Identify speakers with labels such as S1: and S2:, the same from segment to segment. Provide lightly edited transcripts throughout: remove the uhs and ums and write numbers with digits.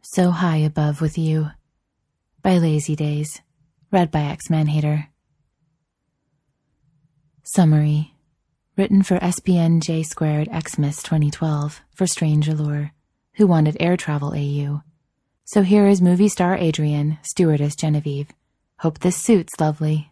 S1: So High Above With You by Lazy Days, read by X-Man-Hater. Summary. Written for SPN J² Xmas 2012 for Strange Allure, who wanted air travel AU. So here is movie star Adrian, stewardess Genevieve. Hope this suits, lovely.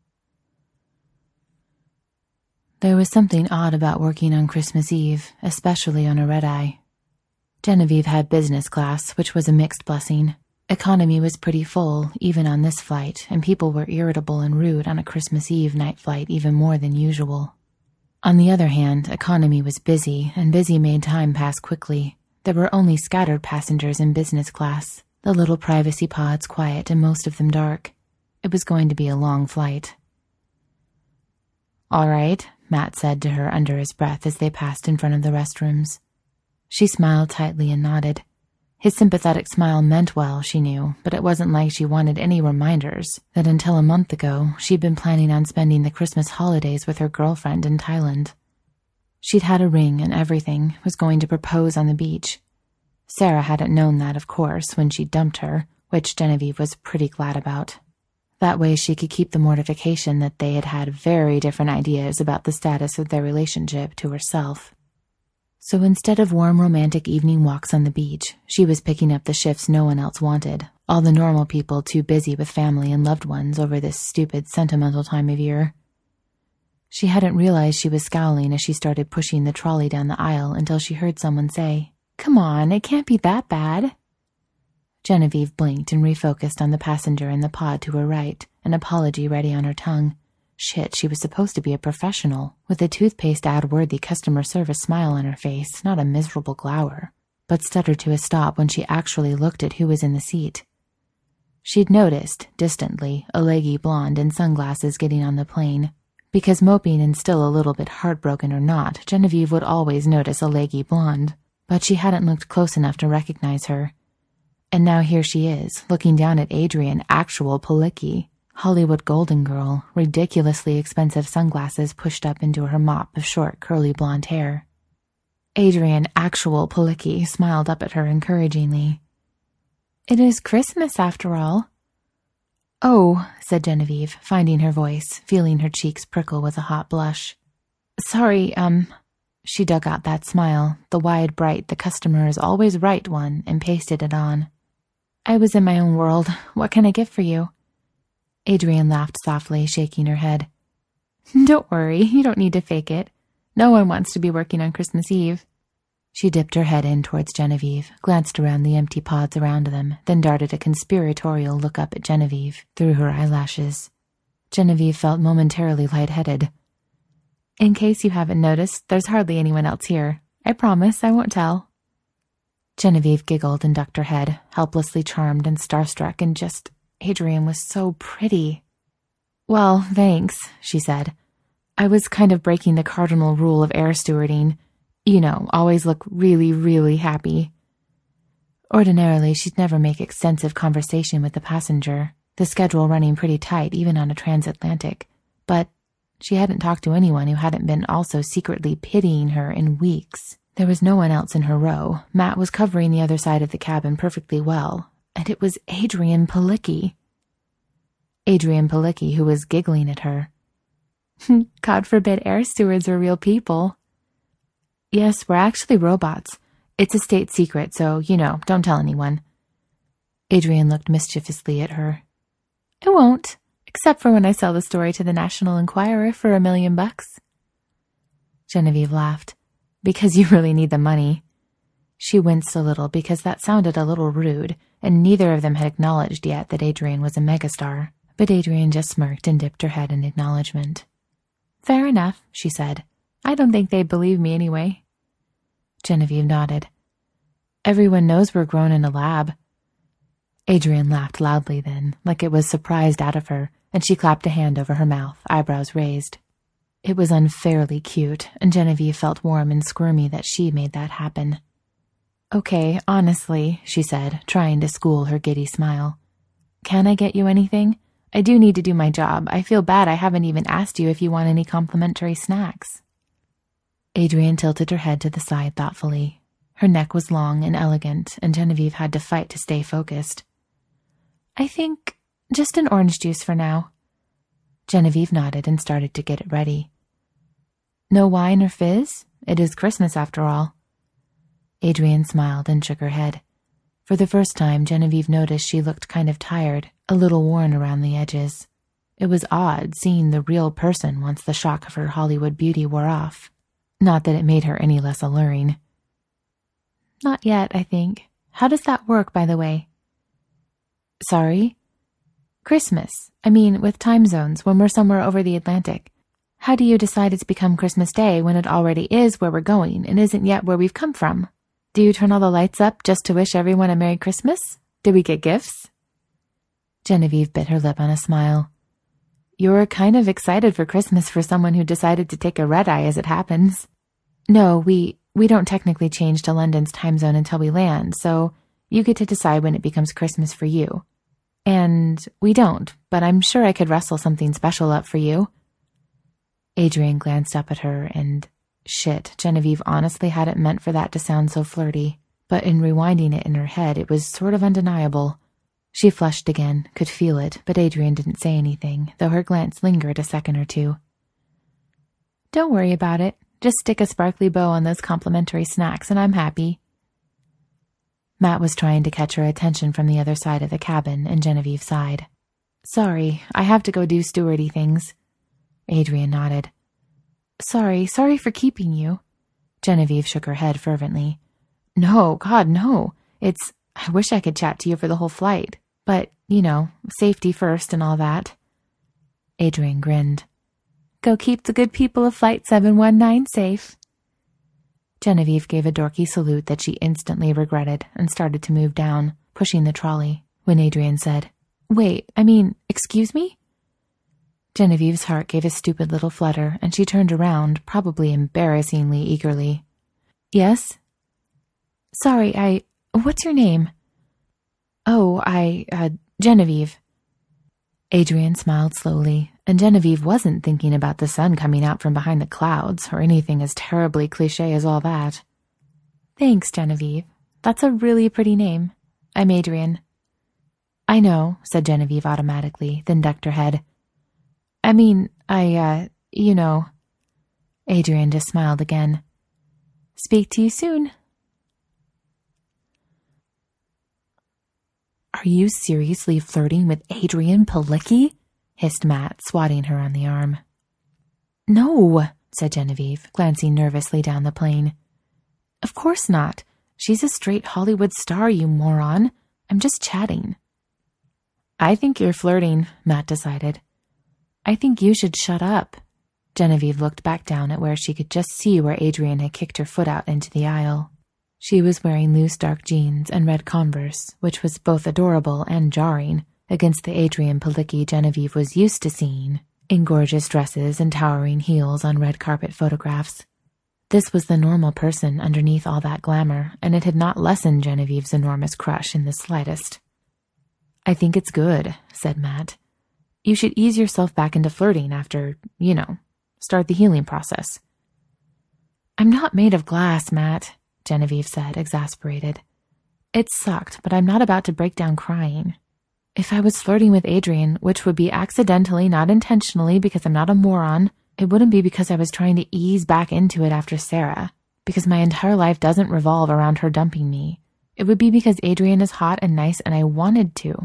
S1: There was something odd about working on Christmas Eve, especially on a red-eye. Genevieve had business class, which was a mixed blessing. Economy was pretty full, even on this flight, and people were irritable and rude on a Christmas Eve night flight even more than usual. On the other hand, economy was busy, and busy made time pass quickly. There were only scattered passengers in business class, the little privacy pods quiet and most of them dark. It was going to be a long flight. "All right," Matt said to her under his breath as they passed in front of the restrooms. She smiled tightly and nodded. His sympathetic smile meant well, she knew, but it wasn't like she wanted any reminders that until a month ago she'd been planning on spending the Christmas holidays with her girlfriend in Thailand. She'd had a ring and everything, was going to propose on the beach. Sarah hadn't known that, of course, when she dumped her, which Genevieve was pretty glad about. That way she could keep the mortification that they had had very different ideas about the status of their relationship to herself. So instead of warm romantic evening walks on the beach, she was picking up the shifts no one else wanted, all the normal people too busy with family and loved ones over this stupid sentimental time of year. She hadn't realized she was scowling as she started pushing the trolley down the aisle until she heard someone say, "Come on, it can't be that bad." Genevieve blinked and refocused on the passenger in the pod to her right, an apology ready on her tongue. Shit, she was supposed to be a professional, with a toothpaste ad-worthy customer service smile on her face, not a miserable glower, but stuttered to a stop when she actually looked at who was in the seat. She'd noticed, distantly, a leggy blonde in sunglasses getting on the plane. Because moping and still a little bit heartbroken or not, Genevieve would always notice a leggy blonde, but she hadn't looked close enough to recognize her. And now here she is, looking down at Adrian, actual Palicki. Hollywood golden girl, ridiculously expensive sunglasses pushed up into her mop of short, curly blonde hair. Adrian, actual Palicki, smiled up at her encouragingly. "It is Christmas, after all." "Oh," said Genevieve, finding her voice, feeling her cheeks prickle with a hot blush. "Sorry, She dug out that smile, the wide, bright, the customer is always right one, and pasted it on. "I was in my own world. What can I get for you?" Adrian laughed softly, shaking her head. "Don't worry, you don't need to fake it. No one wants to be working on Christmas Eve." She dipped her head in towards Genevieve, glanced around the empty pods around them, then darted a conspiratorial look up at Genevieve through her eyelashes. Genevieve felt momentarily lightheaded. "In case you haven't noticed, there's hardly anyone else here. I promise I won't tell." Genevieve giggled and ducked her head, helplessly charmed and starstruck, and just... Adrian was so pretty. "Well, thanks," she said. "I was kind of breaking the cardinal rule of air stewarding. You know, always look really, really happy." Ordinarily, she'd never make extensive conversation with the passenger, the schedule running pretty tight even on a transatlantic, but she hadn't talked to anyone who hadn't been also secretly pitying her in weeks. There was no one else in her row. Matt was covering the other side of the cabin perfectly well. And it was Adrian Palicki. Adrian Palicki, who was giggling at her. "God forbid air stewards were real people." "Yes, we're actually robots. It's a state secret, so, don't tell anyone." Adrian looked mischievously at her. "I won't, except for when I sell the story to the National Enquirer for $1 million. Genevieve laughed. "Because you really need the money." She winced a little because that sounded a little rude, and neither of them had acknowledged yet that Adrian was a megastar, but Adrian just smirked and dipped her head in acknowledgement. "Fair enough," she said. "I don't think they'd believe me anyway." Genevieve nodded. "Everyone knows we're grown in a lab." Adrian laughed loudly then, like it was surprised out of her, and she clapped a hand over her mouth, eyebrows raised. It was unfairly cute, and Genevieve felt warm and squirmy that she made that happen. "Okay, honestly," she said, trying to school her giddy smile. "Can I get you anything? I do need to do my job. I feel bad I haven't even asked you if you want any complimentary snacks." Adrian tilted her head to the side thoughtfully. Her neck was long and elegant, and Genevieve had to fight to stay focused. I think just an orange juice for now. Genevieve nodded and started to get it ready. No wine or fizz? It is Christmas after all. Adrienne smiled and shook her head. For the first time, Genevieve noticed she looked kind of tired, a little worn around the edges. It was odd seeing the real person once the shock of her Hollywood beauty wore off. Not that it made her any less alluring. Not yet, I think. How does that work, by the way? Sorry? Christmas. I mean, with time zones, when we're somewhere over the Atlantic. How do you decide it's become Christmas Day when it already is where we're going and isn't yet where we've come from? Do you turn all the lights up just to wish everyone a Merry Christmas? Do we get gifts? Genevieve bit her lip on a smile. You're kind of excited for Christmas for someone who decided to take a red-eye as it happens. No, we don't technically change to London's time zone until we land, so you get to decide when it becomes Christmas for you. And we don't, but I'm sure I could rustle something special up for you. Adrienne glanced up at her and... Shit, Genevieve honestly hadn't meant for that to sound so flirty, but in rewinding it in her head, it was sort of undeniable. She flushed again, could feel it, but Adrienne didn't say anything, though her glance lingered a second or two. Don't worry about it. Just stick a sparkly bow on those complimentary snacks and I'm happy. Matt was trying to catch her attention from the other side of the cabin, and Genevieve sighed. Sorry, I have to go do stewardy things. Adrienne nodded. Sorry for keeping you. Genevieve shook her head fervently. No, God, no. I wish I could chat to you for the whole flight. But, safety first and all that. Adrienne grinned. Go keep the good people of Flight 719 safe. Genevieve gave a dorky salute that she instantly regretted and started to move down, pushing the trolley, when Adrienne said, Wait, excuse me? Genevieve's heart gave a stupid little flutter, and she turned around, probably embarrassingly eagerly. Yes? Sorry, what's your name? Oh, Genevieve. Adrienne smiled slowly, and Genevieve wasn't thinking about the sun coming out from behind the clouds or anything as terribly cliché as all that. Thanks, Genevieve. That's a really pretty name. I'm Adrienne. I know, said Genevieve automatically, then ducked her head. Adrienne just smiled again. Speak to you soon. Are you seriously flirting with Adrienne Palicki? Hissed Matt, swatting her on the arm. No, said Genevieve, glancing nervously down the plane. Of course not. She's a straight Hollywood star, you moron. I'm just chatting. I think you're flirting, Matt decided. I think you should shut up. Genevieve looked back down at where she could just see where Adrienne had kicked her foot out into the aisle. She was wearing loose dark jeans and red Converse, which was both adorable and jarring against the Adrienne Palicki Genevieve was used to seeing, in gorgeous dresses and towering heels on red carpet photographs. This was the normal person underneath all that glamour, and it had not lessened Genevieve's enormous crush in the slightest. I think it's good, said Matt. You should ease yourself back into flirting after, start the healing process. I'm not made of glass, Matt, Genevieve said, exasperated. It sucked, but I'm not about to break down crying. If I was flirting with Adrienne, which would be accidentally, not intentionally, because I'm not a moron, it wouldn't be because I was trying to ease back into it after Sarah, because my entire life doesn't revolve around her dumping me. It would be because Adrienne is hot and nice and I wanted to.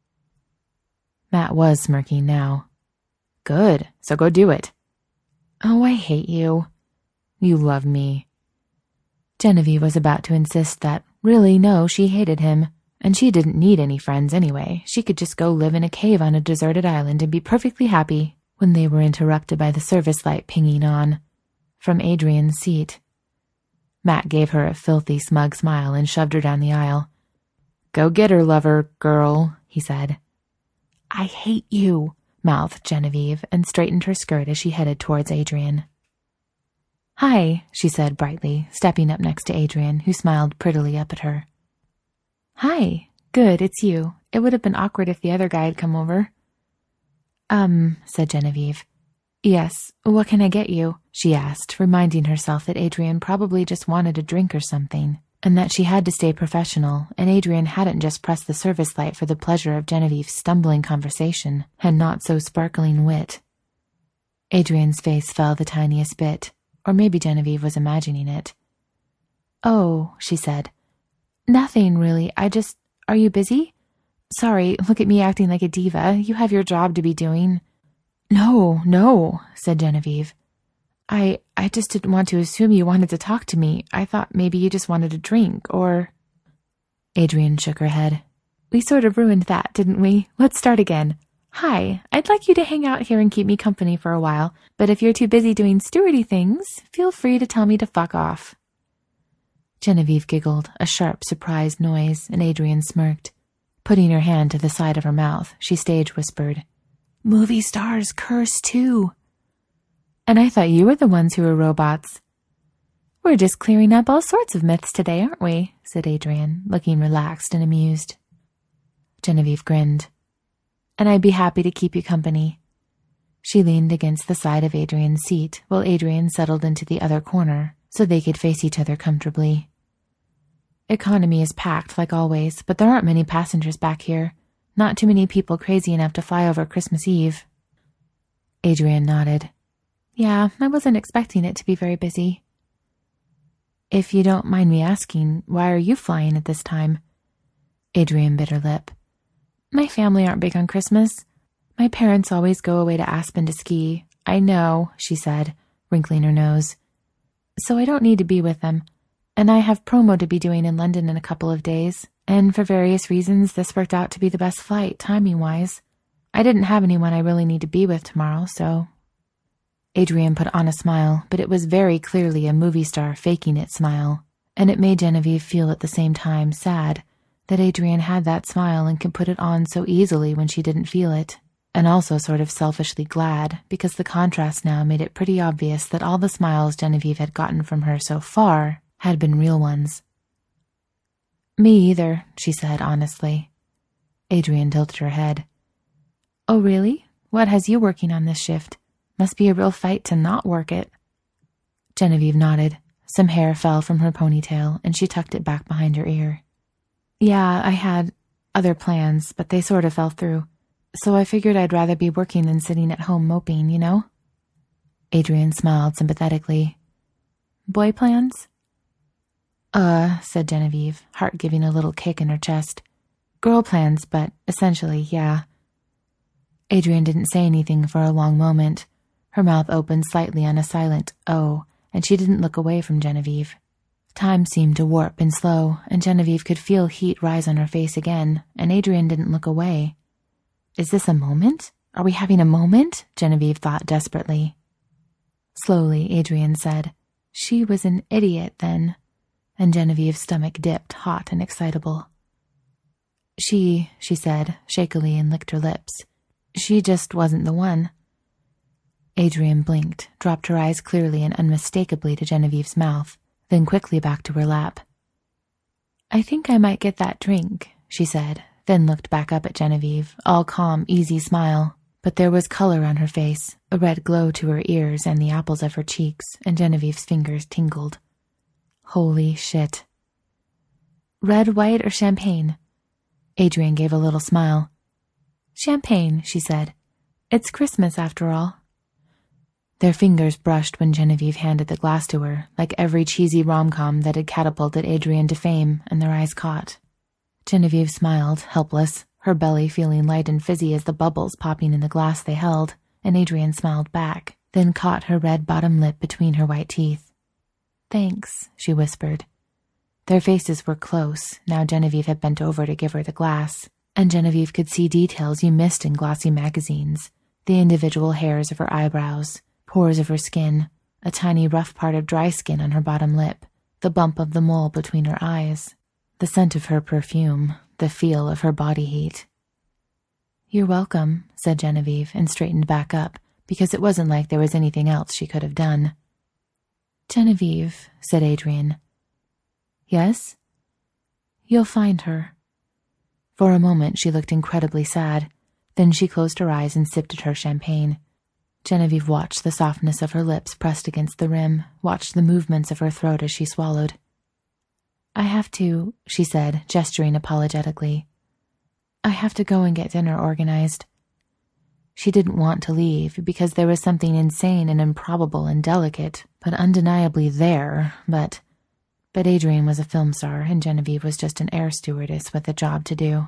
S1: Matt was smirking now. Good, so go do it. Oh, I hate you. You love me. Genevieve was about to insist that, really, no, she hated him, and she didn't need any friends anyway. She could just go live in a cave on a deserted island and be perfectly happy, when they were interrupted by the service light pinging on, from Adrienne's seat. Matt gave her a filthy, smug smile and shoved her down the aisle. Go get her, lover, girl, he said. I hate you, mouthed Genevieve, and straightened her skirt as she headed towards Adrienne. Hi, she said brightly, stepping up next to Adrienne, who smiled prettily up at her. Hi, good, it's you. It would have been awkward if the other guy had come over. Said Genevieve. Yes, what can I get you? She asked, reminding herself that Adrienne probably just wanted a drink or something, and that she had to stay professional, and Adrian hadn't just pressed the service light for the pleasure of Genevieve's stumbling conversation and not so sparkling wit. Adrian's face fell the tiniest bit, or maybe Genevieve was imagining it. "Oh," she said. "Nothing, really. Are you busy? Sorry, look at me acting like a diva. You have your job to be doing." No, said Genevieve. I just didn't want to assume you wanted to talk to me. I thought maybe you just wanted a drink, or..." Adrian shook her head. "We sort of ruined that, didn't we? Let's start again. Hi, I'd like you to hang out here and keep me company for a while, but if you're too busy doing stewardy things, feel free to tell me to fuck off." Genevieve giggled, a sharp, surprised noise, and Adrian smirked. Putting her hand to the side of her mouth, she stage whispered, "Movie stars curse too." "And I thought you were the ones who were robots." "We're just clearing up all sorts of myths today, aren't we?" said Adrian, looking relaxed and amused. Genevieve grinned. "And I'd be happy to keep you company." She leaned against the side of Adrian's seat while Adrian settled into the other corner so they could face each other comfortably. "Economy is packed, like always, but there aren't many passengers back here. Not too many people crazy enough to fly over Christmas Eve." Adrian nodded. "Yeah, I wasn't expecting it to be very busy." "If you don't mind me asking, why are you flying at this time?" Adrian bit her lip. "My family aren't big on Christmas. My parents always go away to Aspen to ski." "I know," she said, wrinkling her nose. "So I don't need to be with them. And I have promo to be doing in London in a couple of days. And for various reasons, this worked out to be the best flight, timing-wise. I didn't have anyone I really need to be with tomorrow, so..." Adrian put on a smile, but it was very clearly a movie star faking it smile, and it made Genevieve feel at the same time sad that Adrian had that smile and could put it on so easily when she didn't feel it, and also sort of selfishly glad because the contrast now made it pretty obvious that all the smiles Genevieve had gotten from her so far had been real ones. "Me either," she said honestly. Adrian tilted her head. "Oh, really? What has you working on this shift? Must be a real fight to not work it." Genevieve nodded. Some hair fell from her ponytail, and she tucked it back behind her ear. "Yeah, I had other plans, but they sort of fell through. So I figured I'd rather be working than sitting at home moping, you know?" Adrian smiled sympathetically. "Boy plans?" Said Genevieve, heart giving a little kick in her chest. "Girl plans, but essentially, yeah." Adrian didn't say anything for a long moment. Her mouth opened slightly on a silent "oh," and she didn't look away from Genevieve. Time seemed to warp and slow, and Genevieve could feel heat rise on her face again, and Adrian didn't look away. "Is this a moment? Are we having a moment?" Genevieve thought desperately. Slowly, Adrian said, "She was an idiot then," and Genevieve's stomach dipped, hot and excitable. She said, shakily, and licked her lips. "She just wasn't the one." Adrian blinked, dropped her eyes clearly and unmistakably to Genevieve's mouth, then quickly back to her lap. "I think I might get that drink," she said, then looked back up at Genevieve, all calm, easy smile. But there was color on her face, a red glow to her ears and the apples of her cheeks, and Genevieve's fingers tingled. Holy shit. "Red, white, or champagne?" Adrian gave a little smile. "Champagne," she said. "It's Christmas, after all." Their fingers brushed when Genevieve handed the glass to her, like every cheesy rom-com that had catapulted Adrian to fame, and their eyes caught. Genevieve smiled, helpless, her belly feeling light and fizzy as the bubbles popping in the glass they held, and Adrian smiled back, then caught her red bottom lip between her white teeth. "Thanks," she whispered. Their faces were close, now Genevieve had bent over to give her the glass, and Genevieve could see details you missed in glossy magazines, the individual hairs of her eyebrows, pores of her skin, a tiny rough part of dry skin on her bottom lip, the bump of the mole between her eyes, the scent of her perfume, the feel of her body heat. "You're welcome," said Genevieve, and straightened back up, because it wasn't like there was anything else she could have done. "Genevieve," said Adrian. "Yes?" "You'll find her." For a moment she looked incredibly sad. Then she closed her eyes and sipped at her champagne. Genevieve watched the softness of her lips pressed against the rim, watched the movements of her throat as she swallowed. I have to, she said, gesturing apologetically. I have to go and get dinner organized. She didn't want to leave because there was something insane and improbable and delicate, but undeniably there, but Adrian was a film star and Genevieve was just an air stewardess with a job to do.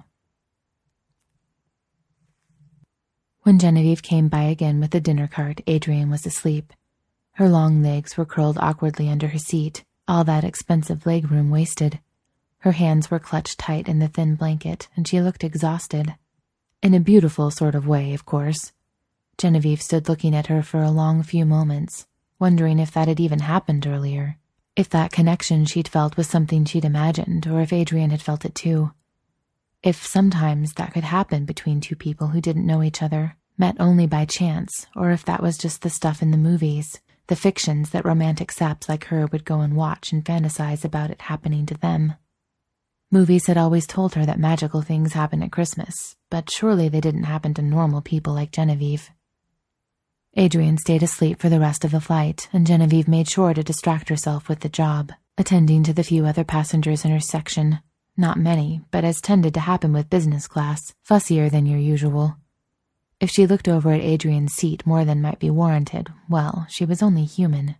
S1: When Genevieve came by again with the dinner cart, Adrian was asleep. Her long legs were curled awkwardly under her seat, all that expensive legroom wasted. Her hands were clutched tight in the thin blanket, and she looked exhausted. In a beautiful sort of way, of course. Genevieve stood looking at her for a long few moments, wondering if that had even happened earlier. If that connection she'd felt was something she'd imagined, or if Adrian had felt it too. If sometimes that could happen between two people who didn't know each other, met only by chance, or if that was just the stuff in the movies, the fictions that romantic saps like her would go and watch and fantasize about it happening to them. Movies had always told her that magical things happen at Christmas, but surely they didn't happen to normal people like Genevieve. Adrian stayed asleep for the rest of the flight, and Genevieve made sure to distract herself with the job, attending to the few other passengers in her section. Not many, but as tended to happen with business class, fussier than your usual. If she looked over at Adrian's seat more than might be warranted, well, she was only human.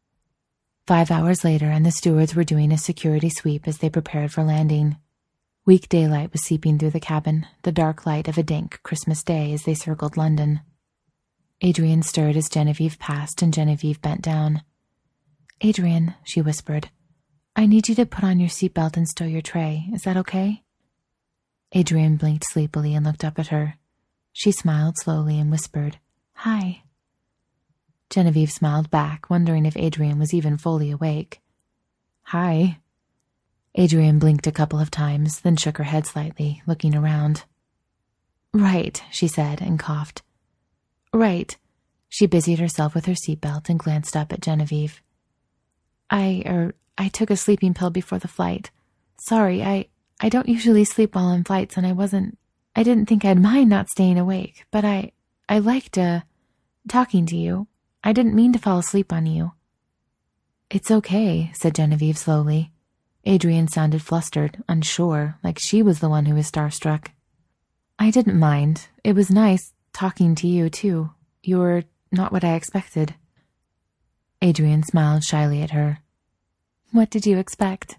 S1: 5 hours later, and the stewards were doing a security sweep as they prepared for landing. Weak daylight was seeping through the cabin, the dark light of a dank Christmas day as they circled London. Adrian stirred as Genevieve passed, and Genevieve bent down. Adrian, she whispered, I need you to put on your seatbelt and stow your tray. Is that okay? Adrian blinked sleepily and looked up at her. She smiled slowly and whispered, Hi. Genevieve smiled back, wondering if Adrian was even fully awake. Hi. Adrian blinked a couple of times, then shook her head slightly, looking around. Right, she said, and coughed. Right. She busied herself with her seatbelt and glanced up at Genevieve. I took a sleeping pill before the flight. Sorry, I don't usually sleep well on flights, and I didn't think I'd mind not staying awake, but I liked, talking to you. I didn't mean to fall asleep on you. It's okay, said Genevieve slowly. Adrian sounded flustered, unsure, like she was the one who was starstruck. I didn't mind. It was nice talking to you, too. You were not what I expected. Adrian smiled shyly at her. What did you expect?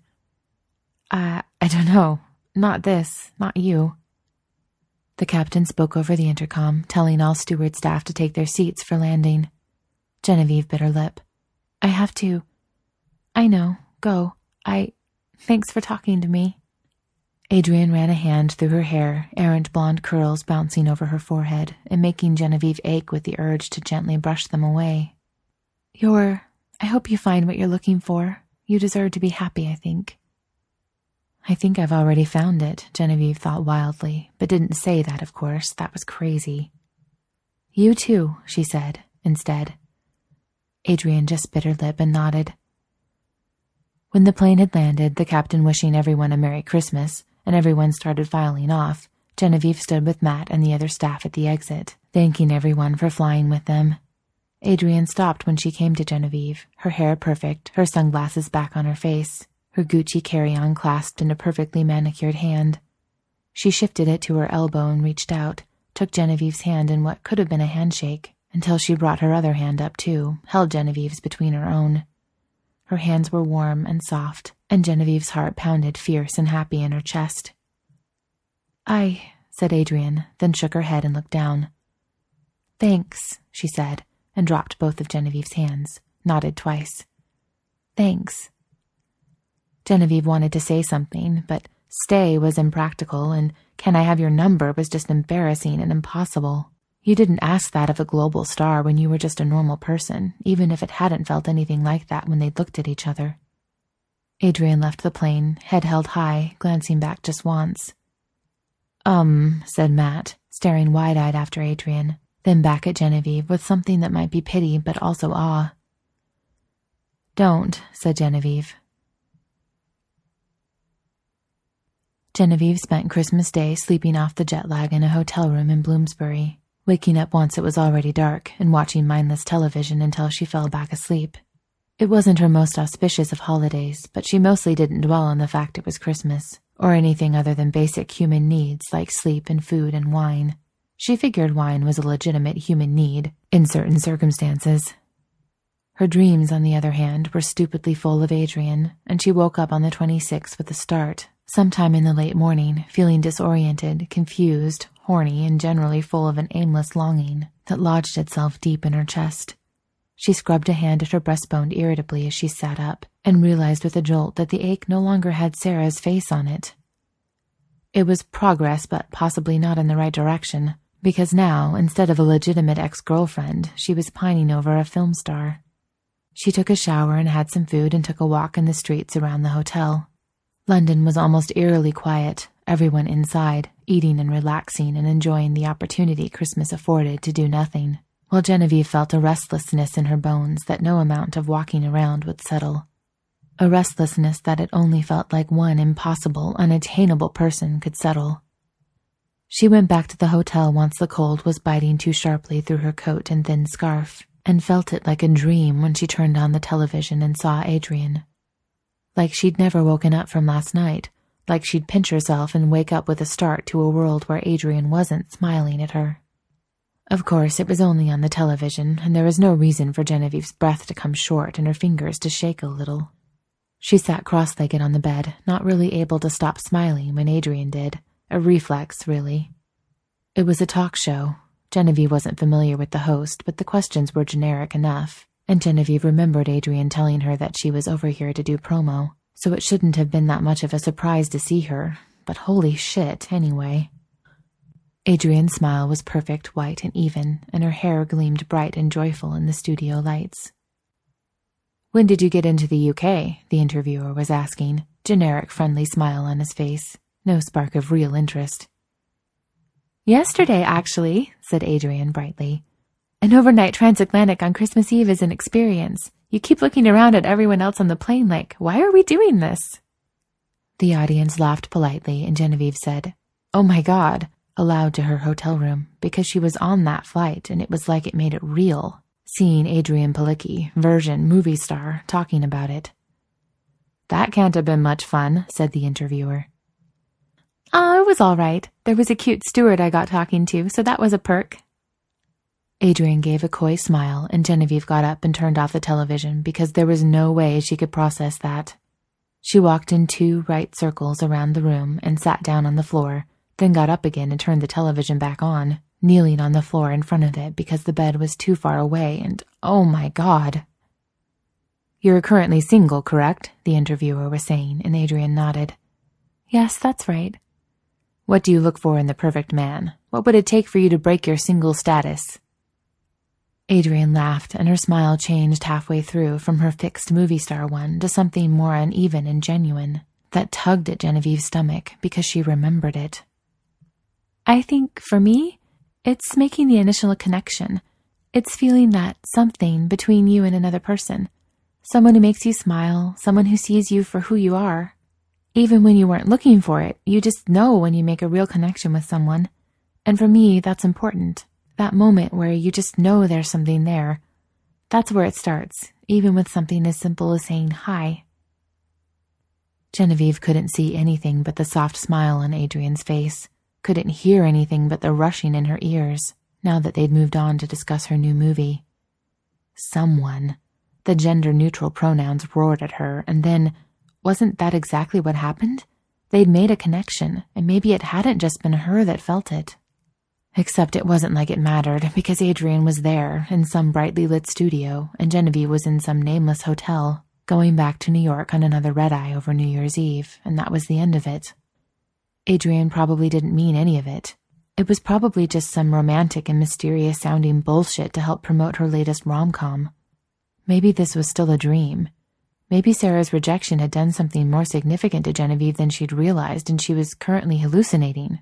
S1: I don't know. Not this. Not you. The captain spoke over the intercom, telling all steward staff to take their seats for landing. Genevieve bit her lip. I have to. I know. Go. Thanks for talking to me. Adrian ran a hand through her hair, errant blonde curls bouncing over her forehead and making Genevieve ache with the urge to gently brush them away. I hope you find what you're looking for. You deserve to be happy, I think. I think I've already found it, Genevieve thought wildly, but didn't say that, of course. That was crazy. You too, she said, instead. Adrian just bit her lip and nodded. When the plane had landed, the captain wishing everyone a Merry Christmas, and everyone started filing off, Genevieve stood with Matt and the other staff at the exit, thanking everyone for flying with them. Adrian stopped when she came to Genevieve, her hair perfect, her sunglasses back on her face, her Gucci carry-on clasped in a perfectly manicured hand. She shifted it to her elbow and reached out, took Genevieve's hand in what could have been a handshake, until she brought her other hand up too, held Genevieve's between her own. Her hands were warm and soft, and Genevieve's heart pounded fierce and happy in her chest. I, said Adrian, then shook her head and looked down. Thanks, she said, and dropped both of Genevieve's hands, nodded twice. Thanks. Genevieve wanted to say something, but stay was impractical, and can I have your number was just embarrassing and impossible. You didn't ask that of a global star when you were just a normal person, even if it hadn't felt anything like that when they'd looked at each other. Adrian left the plane, head held high, glancing back just once. Said Matt, staring wide-eyed after Adrian, then back at Genevieve with something that might be pity but also awe. Don't, said Genevieve. Genevieve spent Christmas Day sleeping off the jet lag in a hotel room in Bloomsbury, waking up once it was already dark and watching mindless television until she fell back asleep. It wasn't her most auspicious of holidays, but she mostly didn't dwell on the fact it was Christmas, or anything other than basic human needs like sleep and food and wine. She figured wine was a legitimate human need in certain circumstances. Her dreams, on the other hand, were stupidly full of Adrian, and she woke up on the 26th with a start, sometime in the late morning, feeling disoriented, confused, horny, and generally full of an aimless longing that lodged itself deep in her chest. She scrubbed a hand at her breastbone irritably as she sat up, and realized with a jolt that the ache no longer had Sarah's face on it. It was progress, but possibly not in the right direction, because now, instead of a legitimate ex-girlfriend, she was pining over a film star. She took a shower and had some food and took a walk in the streets around the hotel. London was almost eerily quiet, everyone inside, eating and relaxing and enjoying the opportunity Christmas afforded to do nothing, while Genevieve felt a restlessness in her bones that no amount of walking around would settle. A restlessness that it only felt like one impossible, unattainable person could settle. She went back to the hotel once the cold was biting too sharply through her coat and thin scarf, and felt it like a dream when she turned on the television and saw Adrian. Like she'd never woken up from last night, like she'd pinch herself and wake up with a start to a world where Adrian wasn't smiling at her. Of course, it was only on the television, and there was no reason for Genevieve's breath to come short and her fingers to shake a little. She sat cross-legged on the bed, not really able to stop smiling when Adrian did, a reflex, really. It was a talk show. Genevieve wasn't familiar with the host, but the questions were generic enough, and Genevieve remembered Adrian telling her that she was over here to do promo, so it shouldn't have been that much of a surprise to see her, but holy shit, anyway. Adrian's smile was perfect, white and even, and her hair gleamed bright and joyful in the studio lights. "When did you get into the UK?" the interviewer was asking, generic friendly smile on his face, no spark of real interest. "Yesterday, actually," said Adrian brightly. "An overnight transatlantic on Christmas Eve is an experience. You keep looking around at everyone else on the plane like, why are we doing this?" The audience laughed politely, and Genevieve said, "Oh my God," aloud to her hotel room, because she was on that flight and it was like it made it real, seeing Adrian Palicki, version movie star, talking about it. "That can't have been much fun," said the interviewer. "Oh, it was all right. There was a cute steward I got talking to, so that was a perk." Adrian gave a coy smile, and Genevieve got up and turned off the television because there was no way she could process that. She walked in 2 right circles around the room and sat down on the floor, then got up again and turned the television back on, kneeling on the floor in front of it because the bed was too far away and, oh my God. "You're currently single, correct?" the interviewer was saying, and Adrian nodded. "Yes, that's right." "What do you look for in the perfect man? What would it take for you to break your single status?" Adrian laughed, and her smile changed halfway through from her fixed movie star one to something more uneven and genuine that tugged at Genevieve's stomach because she remembered it. "I think, for me, it's making the initial connection. It's feeling that something between you and another person. Someone who makes you smile, someone who sees you for who you are. Even when you weren't looking for it, you just know when you make a real connection with someone. And for me, that's important. That moment where you just know there's something there. That's where it starts, even with something as simple as saying hi." Genevieve couldn't see anything but the soft smile on Adrian's face, couldn't hear anything but the rushing in her ears, now that they'd moved on to discuss her new movie. Someone. The gender-neutral pronouns roared at her, and then, wasn't that exactly what happened? They'd made a connection, and maybe it hadn't just been her that felt it. Except it wasn't like it mattered, because Adrian was there, in some brightly lit studio, and Genevieve was in some nameless hotel, going back to New York on another red-eye over New Year's Eve, and that was the end of it. Adrian probably didn't mean any of it. It was probably just some romantic and mysterious-sounding bullshit to help promote her latest rom-com. Maybe this was still a dream. Maybe Sarah's rejection had done something more significant to Genevieve than she'd realized, and she was currently hallucinating.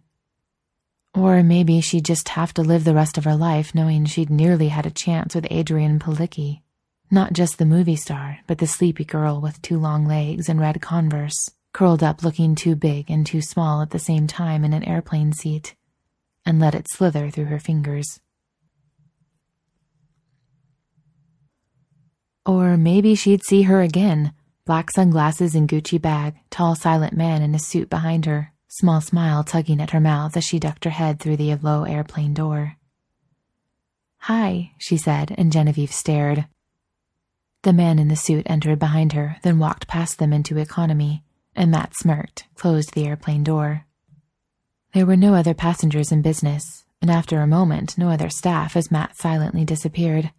S1: Or maybe she'd just have to live the rest of her life knowing she'd nearly had a chance with Adrian Palicki. Not just the movie star, but the sleepy girl with 2 long legs and red Converse, curled up looking too big and too small at the same time in an airplane seat, and let it slither through her fingers. Or maybe she'd see her again. Black sunglasses and Gucci bag, tall silent man in a suit behind her, small smile tugging at her mouth as she ducked her head through the low airplane door. "Hi," she said, and Genevieve stared. The man in the suit entered behind her, then walked past them into economy, and Matt smirked, closed the airplane door. There were no other passengers in business, and after a moment, no other staff as Matt silently disappeared.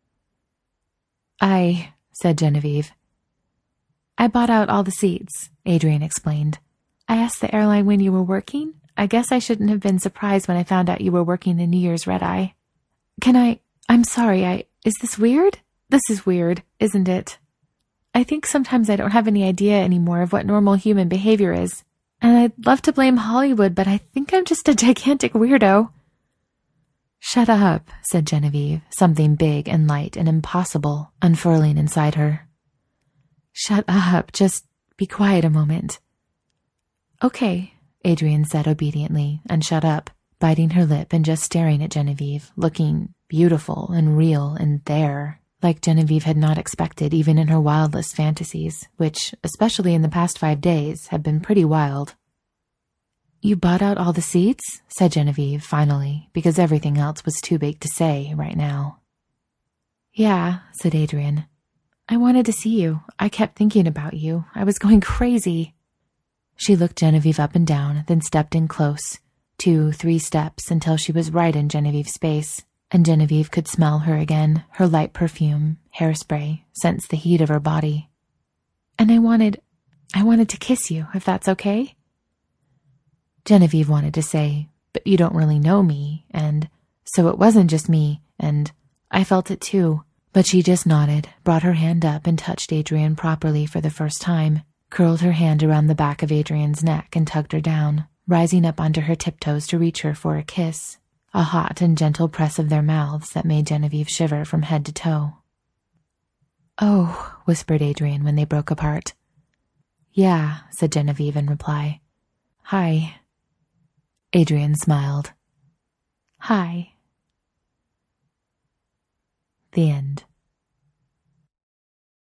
S1: "I," said Genevieve. "I bought out all the seats," Adrian explained. "I asked the airline when you were working. I guess I shouldn't have been surprised when I found out you were working the New Year's red-eye. I'm sorry, is this weird? This is weird, isn't it? I think sometimes I don't have any idea anymore of what normal human behavior is. And I'd love to blame Hollywood, but I think I'm just a gigantic weirdo." "Shut up," said Genevieve, something big and light and impossible unfurling inside her. "Shut up, just be quiet a moment." "Okay," Adrian said obediently, and shut up, biting her lip and just staring at Genevieve, looking beautiful and real and there, like Genevieve had not expected even in her wildest fantasies, which, especially in the past 5 days, had been pretty wild. "You bought out all the seats?" said Genevieve, finally, because everything else was too big to say right now. "Yeah," said Adrian. "I wanted to see you. I kept thinking about you. I was going crazy." She looked Genevieve up and down, then stepped in close, 2, 3 steps until she was right in Genevieve's space, and Genevieve could smell her again, her light perfume, hairspray, sense the heat of her body. "And I wanted to kiss you, if that's okay?" Genevieve wanted to say, "But you don't really know me," and "So it wasn't just me," and "I felt it too," but she just nodded, brought her hand up and touched Adrian properly for the first time, curled her hand around the back of Adrian's neck and tugged her down, rising up onto her tiptoes to reach her for a kiss, a hot and gentle press of their mouths that made Genevieve shiver from head to toe. "Oh," whispered Adrian when they broke apart. "Yeah," said Genevieve in reply. "Hi." Adrian smiled. "Hi." The end.